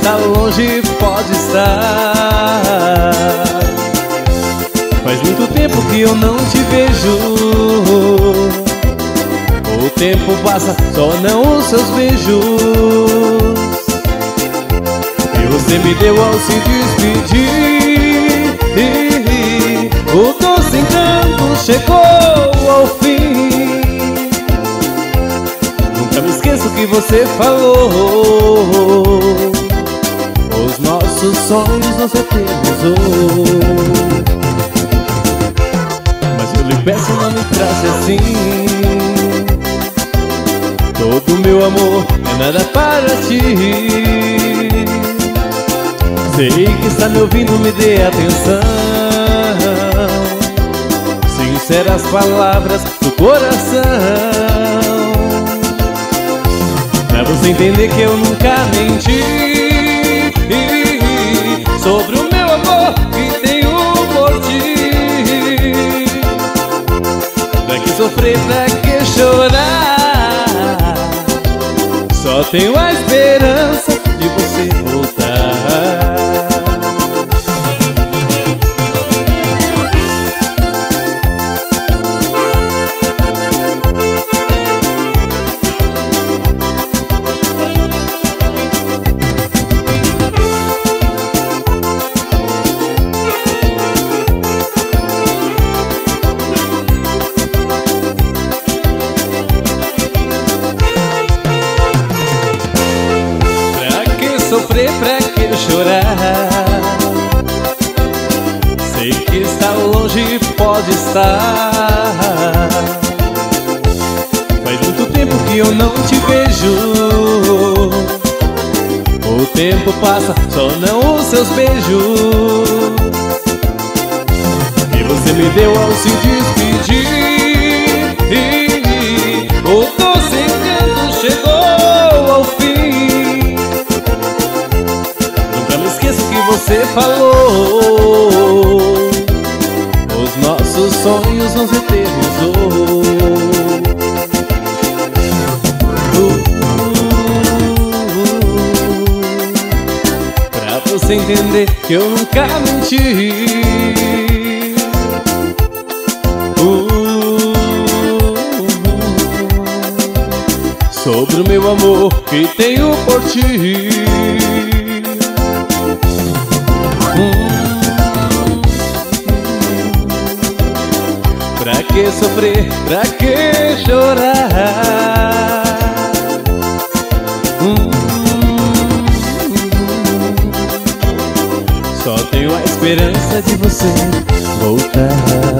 está longe pode estar. Faz muito tempo que eu não te vejo. O tempo passa, só não os seus beijos. E você me deu ao se despedir. O doce encanto chegou ao fim. Nunca me esqueço que você falou. Os nossos sonhos não se eternizou. Mas eu lhe peço, não me trate assim. Todo meu amor é nada para ti. Sei que está me ouvindo, me dê atenção. Sinceras palavras do coração, pra você entender que eu nunca menti sobre o meu amor que tenho por ti. Pra que sofrer, pra que chorar? Só tenho a esperança de você voltar. Sofrer, pra que chorar? Sei que está longe, pode estar. Faz muito tempo que eu não te vejo. O tempo passa, só não os seus beijos. E você me deu ao se despedir. O doce encanto chegou ao fim. Você falou, os nossos sonhos não se eternizou. Pra você entender que eu nunca menti sobre o meu amor que tenho por ti. Pra que sofrer, pra que chorar? Só tenho a esperança de você voltar.